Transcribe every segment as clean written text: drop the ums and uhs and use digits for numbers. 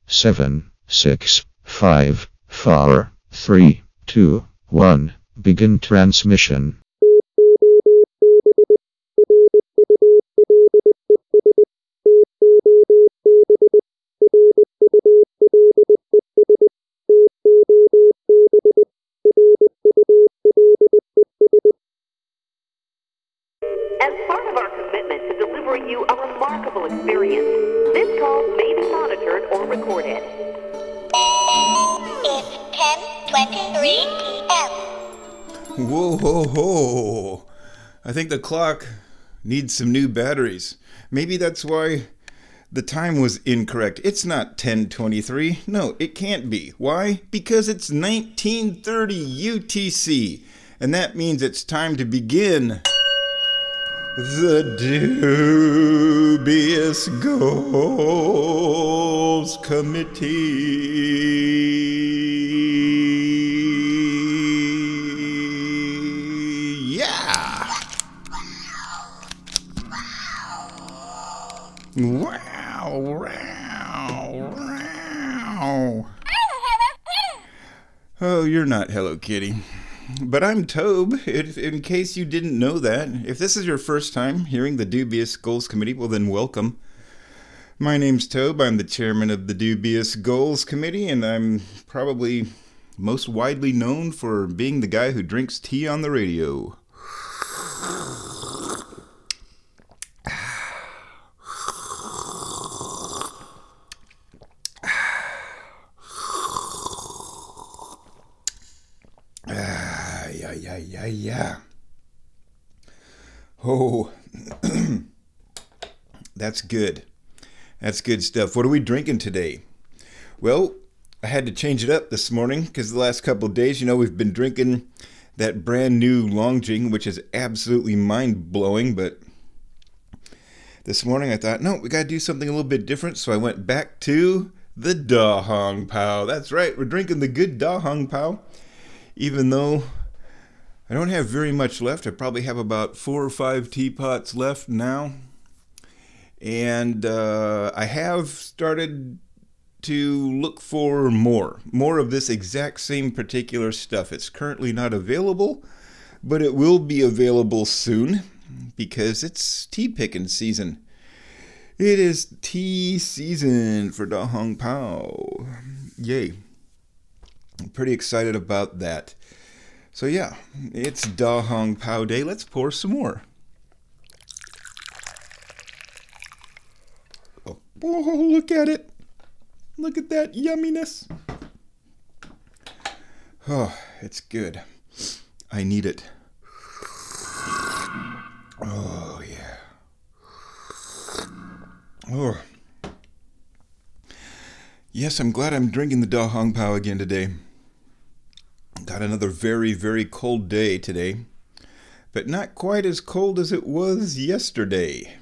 7, 6, 5, 4, 3, 2, 1. Begin transmission. As part of our commitment to delivering you a remarkable experience, this call may be monitored or recorded. It's 10:23 p.m. Whoa, ho, ho. I think the clock needs some new batteries. Maybe that's why the time was incorrect. It's not 10:23. No, it can't be. Why? Because it's 1930 UTC. And that means it's time to begin the Dubious Goals Committee. Yeah! Wow, wow, wow. Oh, you're not Hello Kitty. But I'm Tobe, in case you didn't know that. If this is your first time hearing the Dubious Goals Committee, well then welcome. My name's Tobe, I'm the chairman of the Dubious Goals Committee, and I'm probably most widely known for being the guy who drinks tea on the radio. Yeah. Oh, that's good. That's good stuff. What are we drinking today? Well, I had to change it up this morning because the last couple of days, we've been drinking that brand new Longjing, which is absolutely mind-blowing. But this morning I thought, no, we got to do something a little bit different. So I went back to the Da Hong Pao. That's right. We're drinking the good Da Hong Pao, even though I don't have very much left. I probably have about 4 or 5 teapots left now. And I have started to look for more of this exact same particular stuff. It's currently not available, but it will be available soon because it's tea picking season. It is tea season for Da Hong Pao. Yay. I'm pretty excited about that. So yeah, it's Da Hong Pao Day. Let's pour some more. Oh, look at it. Look at that yumminess. Oh, it's good. I need it. Oh, yeah. Oh. Yes, I'm glad I'm drinking the Da Hong Pao again today. Got another very, very cold day today, but not quite as cold as it was yesterday.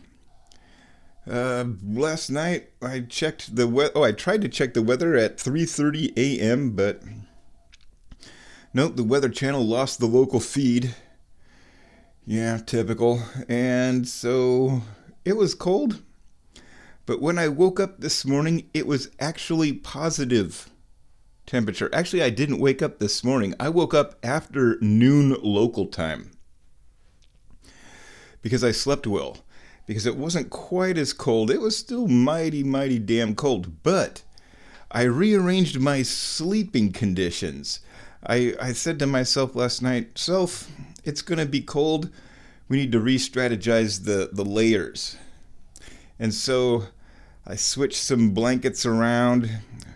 Last night I checked the weather. I tried to check the weather at 3:30 a.m., but nope, the Weather Channel lost the local feed. Yeah, typical. And so it was cold, but when I woke up this morning, it was actually positive temperature. Actually, I didn't wake up this morning. I woke up after noon local time because I slept well, because it wasn't quite as cold. It was still mighty, mighty damn cold, but I rearranged my sleeping conditions. I said to myself last night, self, it's going to be cold. We need to re-strategize the layers. And so I switched some blankets around.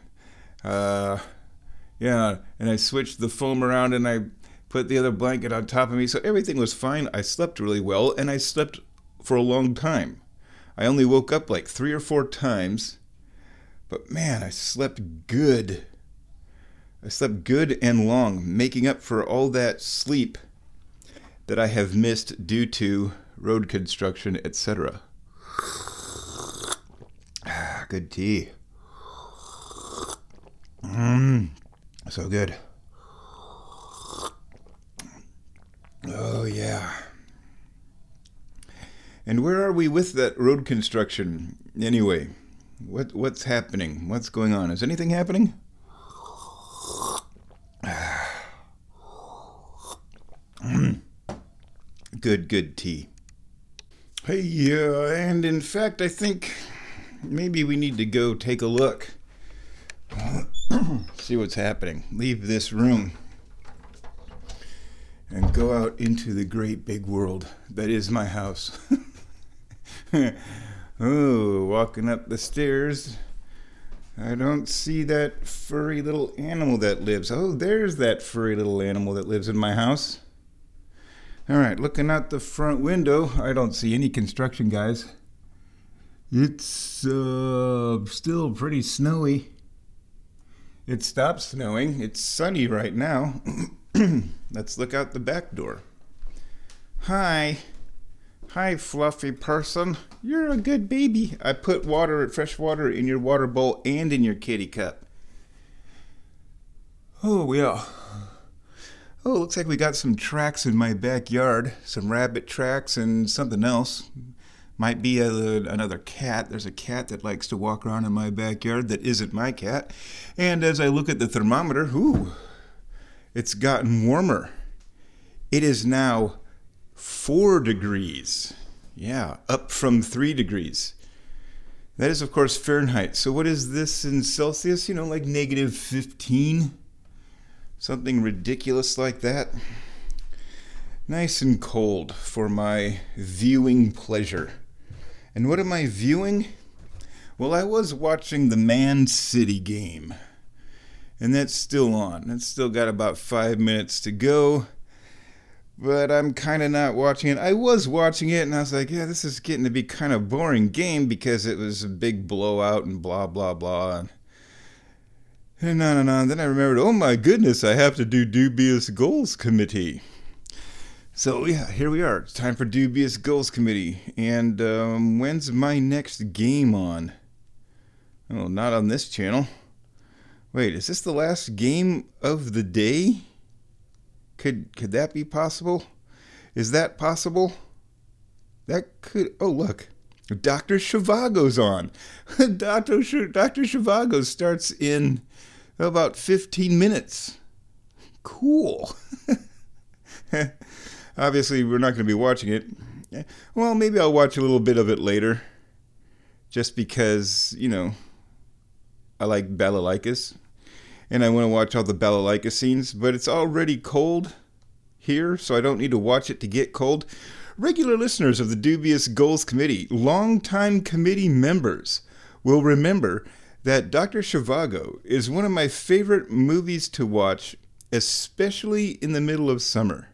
Yeah, and I switched the foam around and I put the other blanket on top of me. So everything was fine. I slept really well and I slept for a long time. I only woke up like 3 or 4 times. But man, I slept good. I slept good and long, making up for all that sleep that I have missed due to road construction, etc. Good tea. So good. Oh, yeah. And where are we with that road construction? Anyway, What's happening? What's going on? Is anything happening? Good tea. Hey, and in fact, I think maybe we need to go take a look. See what's happening. Leave this room and go out into the great big world that is my house. Oh, walking up the stairs, I don't see that furry little animal that lives. Oh, there's that furry little animal that lives in my house. All right, looking out the front window, I don't see any construction guys. It's still pretty snowy. It stopped snowing. It's sunny right now. Let's look out the back door. Hi, fluffy person. You're a good baby. I put fresh water in your water bowl and in your kitty cup. Oh, yeah. Oh, looks like we got some tracks in my backyard. Some rabbit tracks and something else. Might be another cat. There's a cat that likes to walk around in my backyard that isn't my cat. And as I look at the thermometer, it's gotten warmer. It is now 4 degrees. Yeah, up from 3 degrees. That is, of course, Fahrenheit. So what is this in Celsius? Like -15? Something ridiculous like that. Nice and cold for my viewing pleasure. And what am I viewing? Well, I was watching the Man City game. And that's still on. It's still got about 5 minutes to go. But I'm kind of not watching it. I was watching it and I was like, yeah, this is getting to be kind of boring game because it was a big blowout and blah, blah, blah. And on. Then I remembered, oh my goodness, I have to do Dubious Goals Committee. So yeah, here we are. It's time for Dubious Goals Committee. And when's my next game on? Oh, not on this channel. Wait, is this the last game of the day? Could that be possible? Is that possible? That could... Oh, look. Dr. Zhivago's on. Dr. Zhivago starts in about 15 minutes. Cool. Obviously, we're not going to be watching it. Well, maybe I'll watch a little bit of it later. Just because, I like Balalaika. And I want to watch all the Balalaika scenes. But it's already cold here, so I don't need to watch it to get cold. Regular listeners of the Dubious Goals Committee, longtime committee members, will remember that Dr. Zhivago is one of my favorite movies to watch, especially in the middle of summer.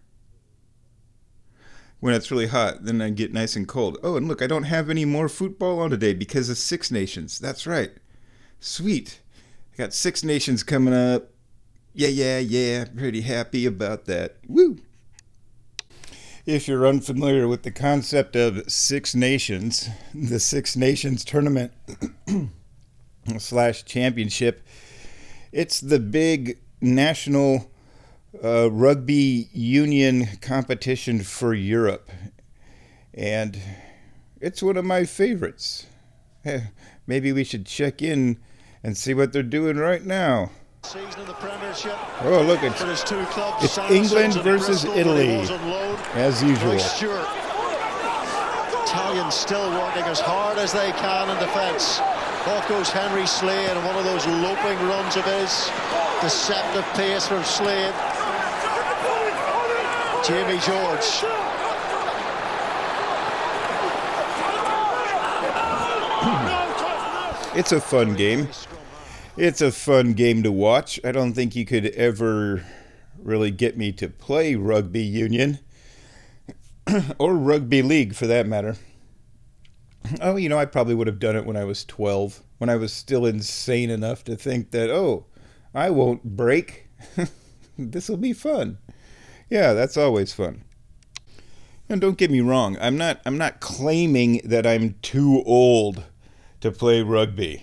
When it's really hot, then I get nice and cold. Oh, and look, I don't have any more football on today because of Six Nations. That's right. Sweet. I got Six Nations coming up. Yeah. Pretty happy about that. Woo! If you're unfamiliar with the concept of Six Nations, the Six Nations tournament / championship, it's the big national rugby union competition for Europe. And it's one of my favorites. Maybe we should check in and see what they're doing right now. Season in the Premiership. Oh, look, it's England versus Italy, as usual. Italians still working as hard as they can in defence. Off goes Henry Slade, and one of those loping runs of his. Deceptive pace from Slade. Jamie George. It's a fun game. It's a fun game to watch. I don't think you could ever really get me to play rugby union or rugby league for that matter. Oh, I probably would have done it when I was 12, when I was still insane enough to think that, oh, I won't break. This will be fun. Yeah, that's always fun. And don't get me wrong, I'm not claiming that I'm too old to play rugby.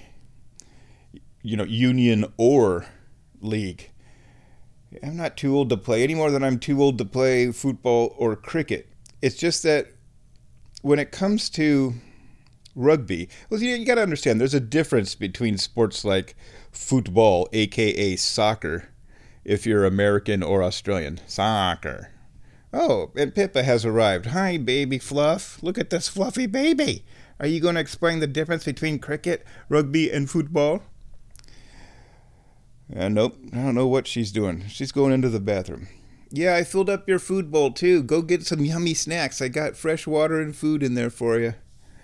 Union or league. I'm not too old to play any more than I'm too old to play football or cricket. It's just that when it comes to rugby. Well, you got to understand, there's a difference between sports like football, aka soccer, if you're American or Australian. Soccer. Oh, and Pippa has arrived. Hi, baby Fluff. Look at this fluffy baby. Are you going to explain the difference between cricket, rugby, and football? Nope. I don't know what she's doing. She's going into the bathroom. Yeah, I filled up your food bowl, too. Go get some yummy snacks. I got fresh water and food in there for you.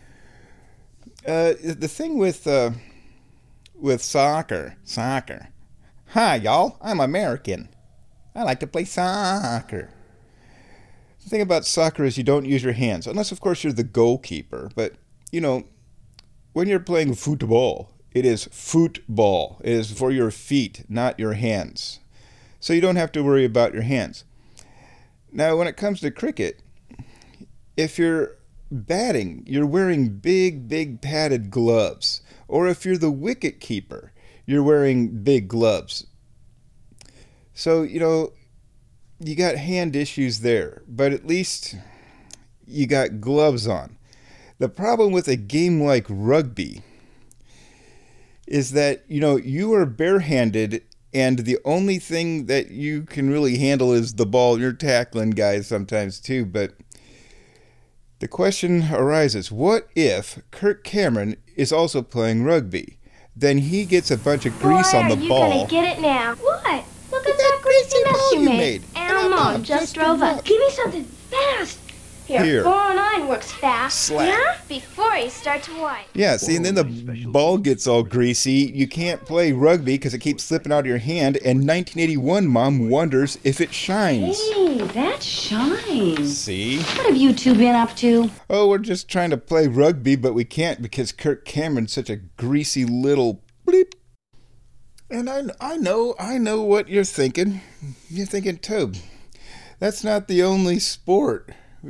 The thing with soccer. Hi, y'all. I'm American. I like to play soccer. The thing about soccer is you don't use your hands, unless, of course, you're the goalkeeper. But, when you're playing football, it is football. It is for your feet, not your hands. So you don't have to worry about your hands. Now, when it comes to cricket, if you're batting, you're wearing big padded gloves. Or if you're the wicket keeper, you're wearing big gloves. So, you got hand issues there, but at least you got gloves on. The problem with a game like rugby is that, you are barehanded and the only thing that you can really handle is the ball. You're tackling guys sometimes too, but the question arises, what if Kirk Cameron is also playing rugby? Then he gets a bunch of grease on the ball. Boy, are you gonna get it now? What? Look at that greasy mess you made. And Mom just drove up. Give me something fast. Here. 409 works fast. Slap. Yeah? Before you start to wipe. Yeah, see, and then the ball gets all greasy. You can't play rugby because it keeps slipping out of your hand. And 1981 Mom wonders if it shines. Hey, that shines. See? What have you two been up to? Oh, we're just trying to play rugby, but we can't because Kirk Cameron's such a greasy little bleep. And I know what you're thinking. You're thinking, Tobe, that's not the only sport.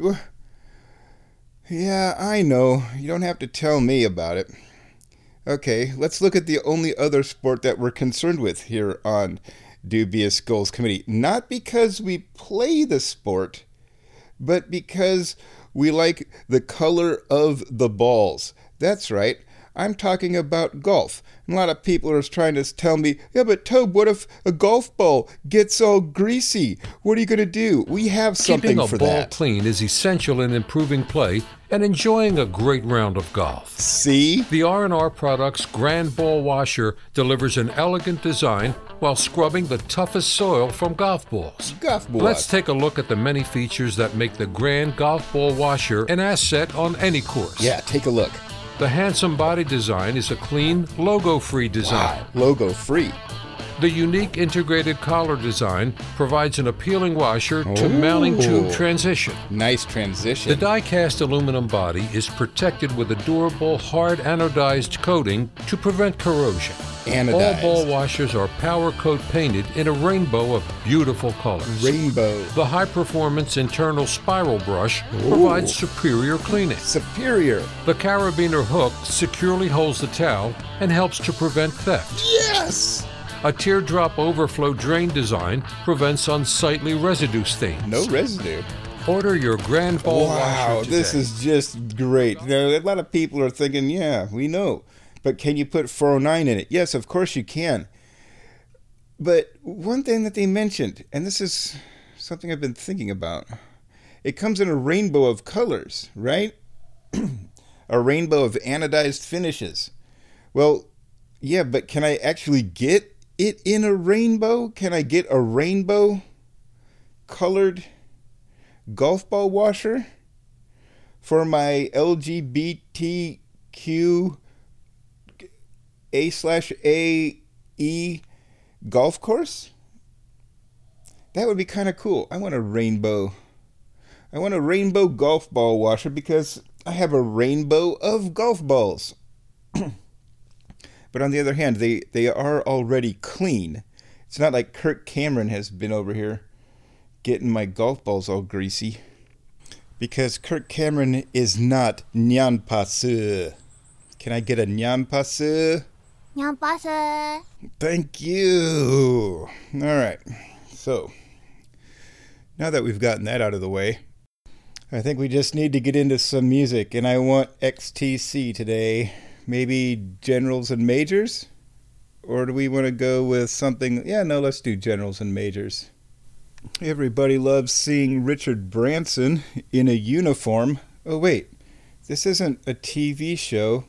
Yeah, I know. You don't have to tell me about it. Okay, let's look at the only other sport that we're concerned with here on Dubious Goals Committee. Not because we play the sport, but because we like the color of the balls. That's right. I'm talking about golf. And a lot of people are trying to tell me, yeah, but Tobe, what if a golf ball gets all greasy? What are you going to do? We have something for that. Keeping a ball clean is essential in improving play and enjoying a great round of golf. See? The R&R Products Grand Ball Washer delivers an elegant design while scrubbing the toughest soil from golf balls. Golf balls. Let's take a look at the many features that make the Grand Golf Ball Washer an asset on any course. Yeah, take a look. The handsome body design is a clean, logo-free design. Wow, logo-free. The unique integrated collar design provides an appealing washer to mounting tube transition. Nice transition. The die-cast aluminum body is protected with a durable, hard anodized coating to prevent corrosion. Anodized. All ball washers are Power Coat painted in a rainbow of beautiful colors. Rainbow. The high-performance internal spiral brush provides superior cleaning. Superior. The carabiner hook securely holds the towel and helps to prevent theft. Yes! A teardrop overflow drain design prevents unsightly residue stains. No residue. Order your Grand Ball washer Wow, today. this is just great. Now, a lot of people are thinking, yeah, we know. But can you put 409 in it? Yes, of course you can. But one thing that they mentioned, and this is something I've been thinking about, it comes in a rainbow of colors, right? A rainbow of anodized finishes. Well, yeah, but can I actually get it in a rainbow? Can I get a rainbow colored golf ball washer for my LGBTQ A/AE golf course? That would be kind of cool. I want a rainbow golf ball washer because I have a rainbow of golf balls. But on the other hand, they are already clean. It's not like Kirk Cameron has been over here getting my golf balls all greasy. Because Kirk Cameron is not Nyan Pasu. Can I get a Nyan Pasu? Nyan Pasu. Thank you. All right. So, now that we've gotten that out of the way, I think we just need to get into some music, and I want XTC today. Maybe Generals and Majors? Or do we want to go with something? Yeah, no, let's do Generals and Majors. Everybody loves seeing Richard Branson in a uniform. Oh, wait, this isn't a TV show.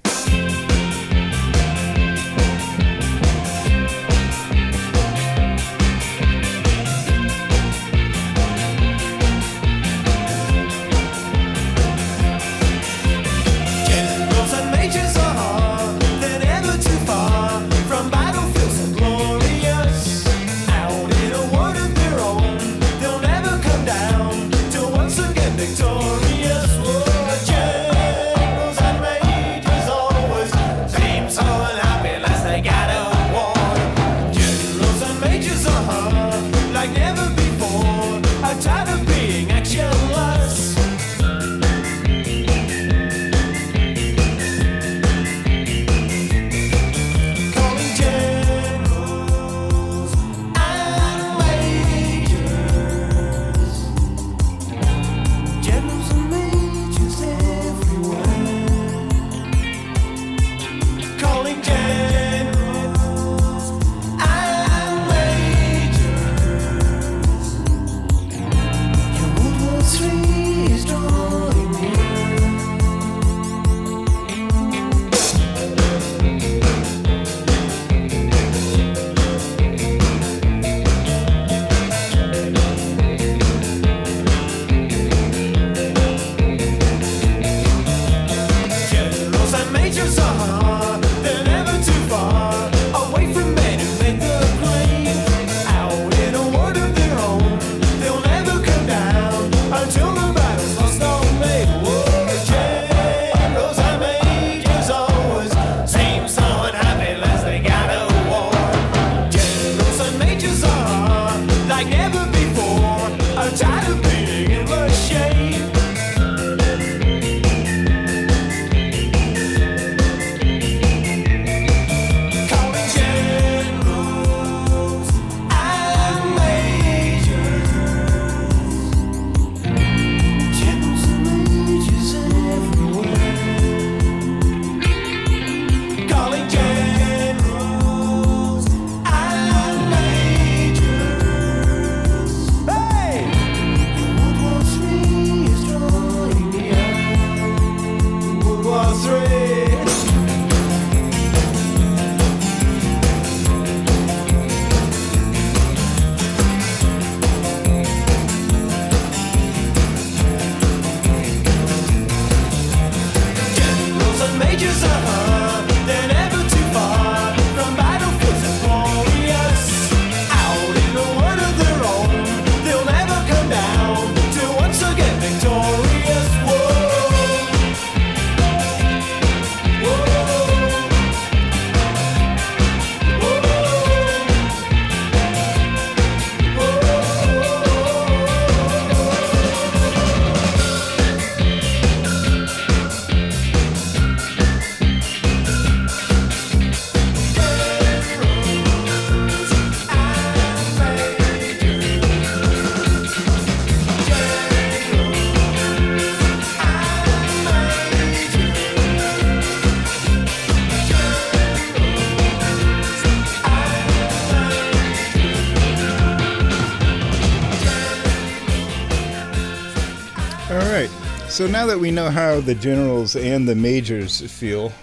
So now that we know how the generals and the majors feel,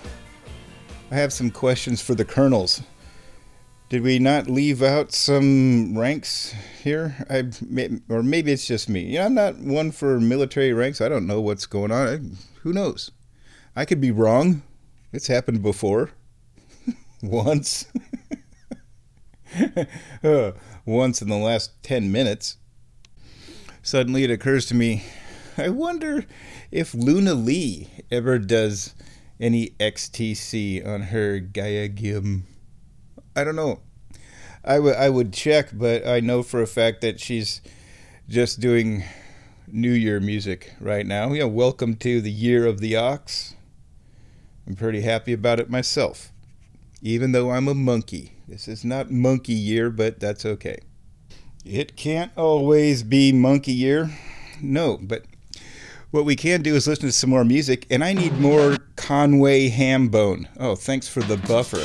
I have some questions for the colonels. Did we not leave out some ranks here? Or maybe it's just me. You know, I'm not one for military ranks. I don't know what's going on. Who knows? I could be wrong. It's happened before. Once. Once in the last 10 minutes. Suddenly it occurs to me, I wonder if Luna Lee ever does any XTC on her Gaia Gim. I don't know. I would check, but I know for a fact that she's just doing New Year music right now. You know, welcome to the Year of the Ox. I'm pretty happy about it myself, even though I'm a monkey. This is not monkey year, but that's okay. It can't always be monkey year. No, but what we can do is listen to some more music, and I need more Conway Hambone. Oh, thanks for the buffer.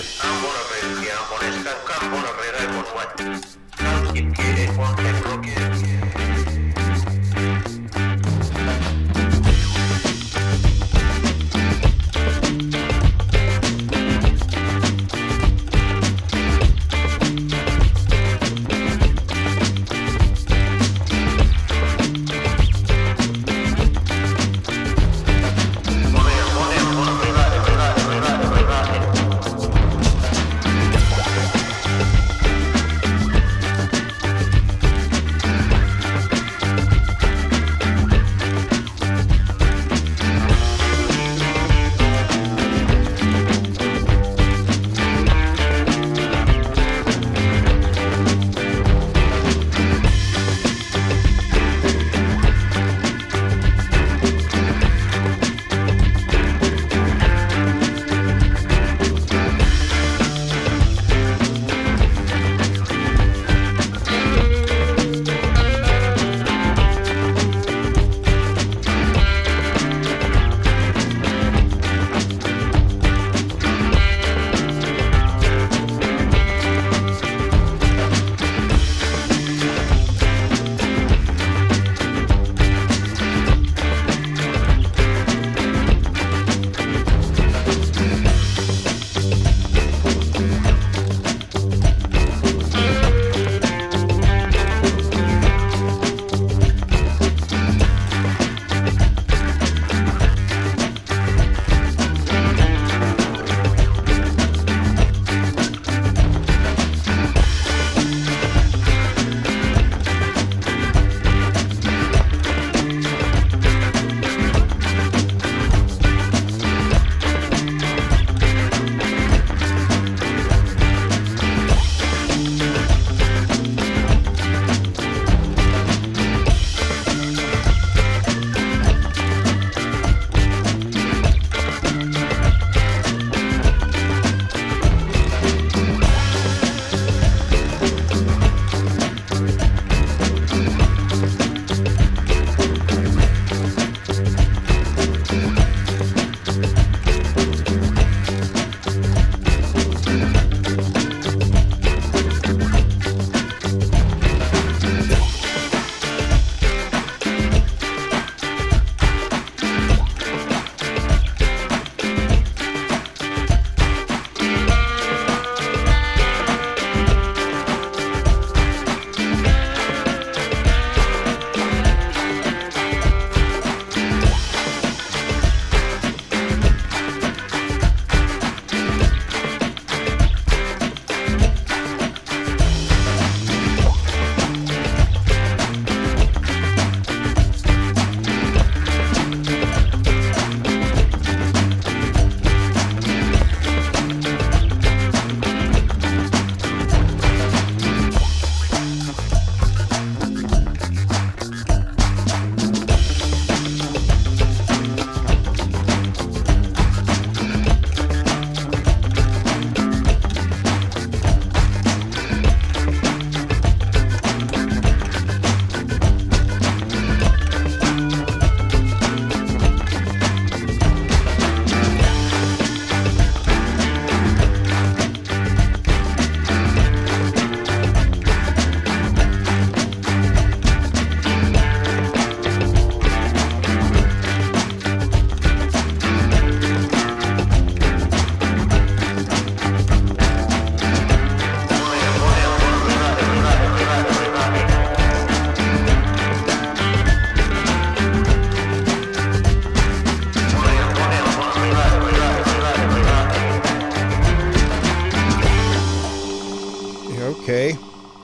Okay.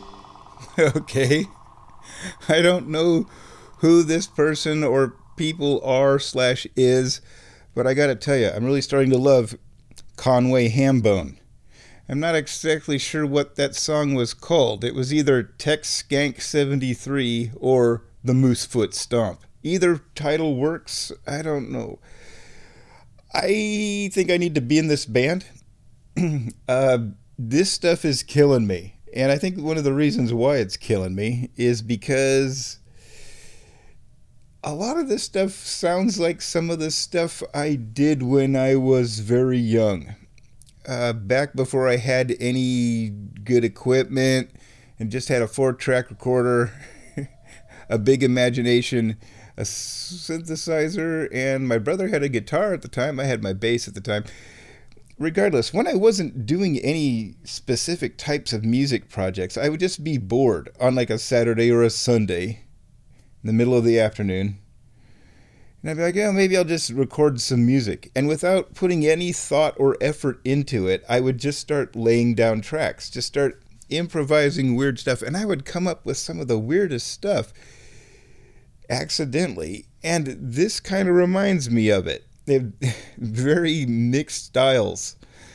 Okay. I don't know who this person or people are/is, but I gotta tell you, I'm really starting to love Conway Hambone. I'm not exactly sure what that song was called. It was either Tex Skank 73 or The Moosefoot Stomp. Either title works, I don't know. I think I need to be in this band. This stuff is killing me. And I think one of the reasons why it's killing me is because a lot of this stuff sounds like some of the stuff I did when I was very young. Back before I had any good equipment and just had a 4-track recorder, a big imagination, a synthesizer, and my brother had a guitar at the time. I had my bass at the time. Regardless, when I wasn't doing any specific types of music projects, I would just be bored on like a Saturday or a Sunday in the middle of the afternoon. And I'd be like, yeah, maybe I'll just record some music. And without putting any thought or effort into it, I would just start laying down tracks, just start improvising weird stuff. And I would come up with some of the weirdest stuff accidentally. And this kind of reminds me of it. They have very mixed styles,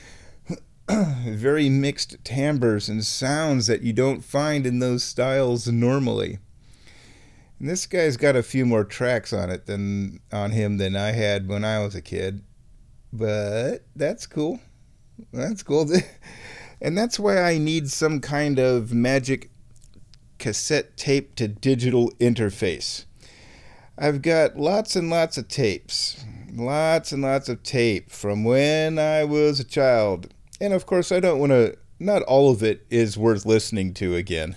very mixed timbres and sounds that you don't find in those styles normally. And this guy's got a few more tracks on him than I had when I was a kid. But that's cool. That's cool. And that's why I need some kind of magic cassette tape to digital interface. I've got lots and lots of tapes. Lots and lots of tape from when I was a child. And of course, I don't want to, not all of it is worth listening to again.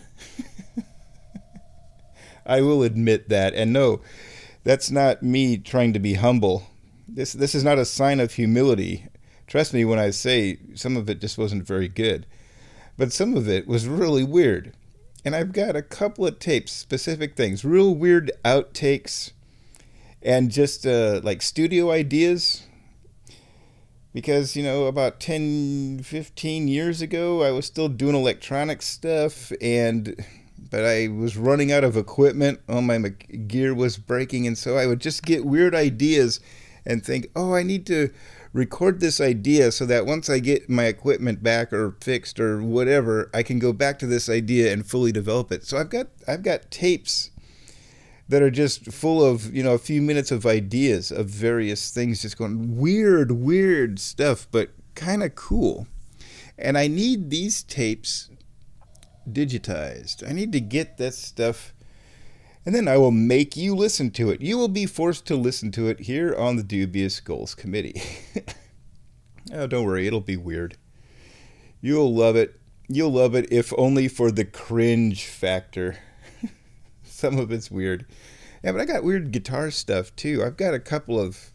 I will admit that. And no, that's not me trying to be humble. This is not a sign of humility. Trust me when I say some of it just wasn't very good. But some of it was really weird. And I've got a couple of tapes, specific things, real weird outtakes, and just like studio ideas. Because, about 10, 15 years ago, I was still doing electronic stuff, but I was running out of equipment. All my gear was breaking, and so I would just get weird ideas and think, oh, I need to record this idea so that once I get my equipment back or fixed or whatever, I can go back to this idea and fully develop it. So I've got tapes that are just full of, a few minutes of ideas of various things, just going weird stuff, but kind of cool. And I need these tapes digitized. I need to get that stuff, and then I will make you listen to it. You will be forced to listen to it here on the Dubious Goals Committee. Oh, don't worry, it'll be weird. You'll love it. You'll love it, if only for the cringe factor. Some of it's weird. Yeah, but I got weird guitar stuff too. I've got a couple of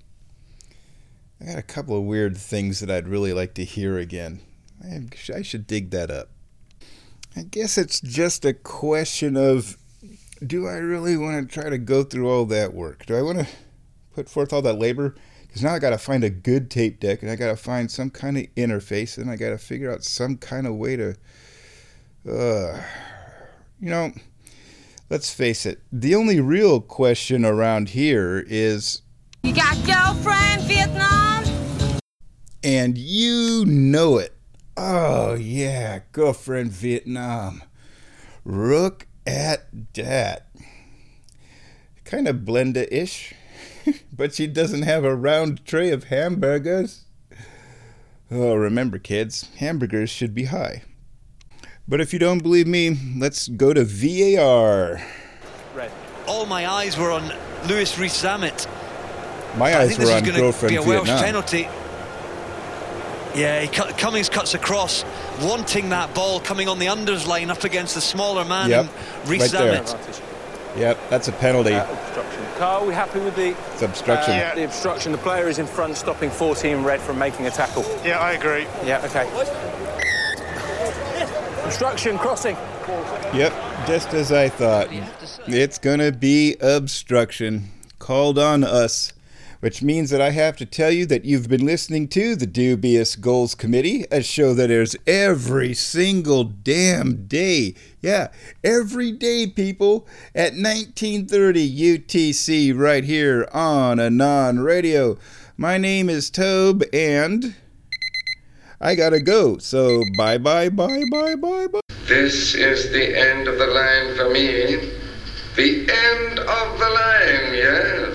weird things that I'd really like to hear again. I should dig that up. I guess it's just a question of, do I really want to try to go through all that work? Do I want to put forth all that labor? Because now I got to find a good tape deck, and I got to find some kind of interface, and I got to figure out some kind of way to, let's face it, the only real question around here is, you got girlfriend, Vietnam? And you know it. Oh, yeah, girlfriend Vietnam. Look at that. Kind of Blenda-ish, but she doesn't have a round tray of hamburgers. Oh, remember, kids, hamburgers should be high. But if you don't believe me, let's go to VAR. All my eyes were on Louis Rees-Zammit. My eyes were on girlfriend Vietnam. Welsh penalty. Yeah, Cummings cuts across, wanting that ball coming on the unders line up against the smaller man. Yep, Rees-Zammit. right yep, that's a penalty. Obstruction. Carl, are we happy with the... It's obstruction. Yeah. The obstruction. The player is in front, stopping 14 red from making a tackle. Yeah, I agree. Yeah, OK. Obstruction, crossing. Yep, just as I thought. It's going to be obstruction. Called on us. Which means that I have to tell you that you've been listening to the Dubious Goals Committee, a show that airs every single damn day. Yeah, every day, people, at 1930 UTC right here on Anon Radio. My name is Tobe, and I gotta go, so bye-bye. This is the end of the line for me. The end of the line, yes.